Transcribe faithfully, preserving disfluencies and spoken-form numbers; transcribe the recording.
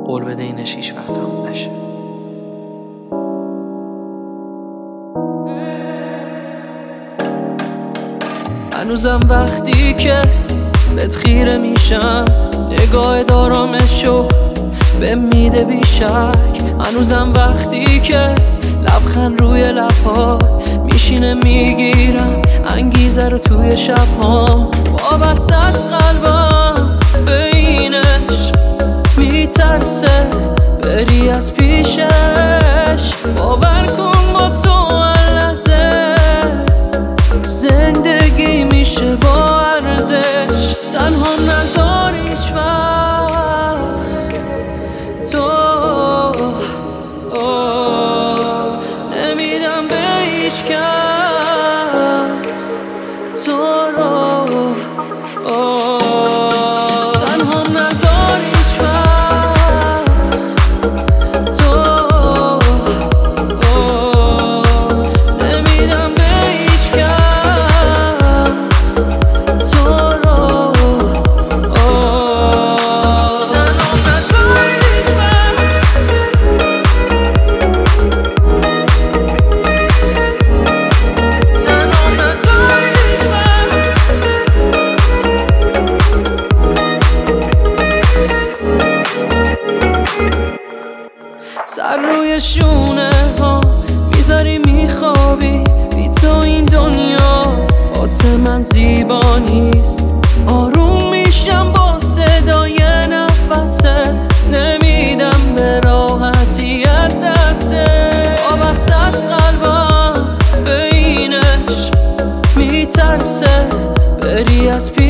قول بده اینش هیچ وقت تموم نشه. هنوزم وقتی که بهت خیره میشم، نگاه دارامشو به میده بیشک. هنوزم وقتی که لبخند روی لبات میشینه، میگیرم انگیزه رو توی شبها. وابسته از قلبم به اینش میترسه بری از پیشش. باور کن با تو هر لحظه زندگی میشه با ارزش. تنها نذار هیچ وقت تو نمیدم به هیچ کس تو رو. تنها نذار هیچ وقت تو نمیدم به هیچ کس تو رو. تنها نذار هیچ وقت تنها نذار هیچ وقت سر روی شونه ها میذاری میخوابی، بی تو این دنیا واسه من زیبا نیست. آروم میشم با صدای نفسه، نمیدم به راحتی از دسته. وابسته از قلبم به اینش میترسه بری از پیش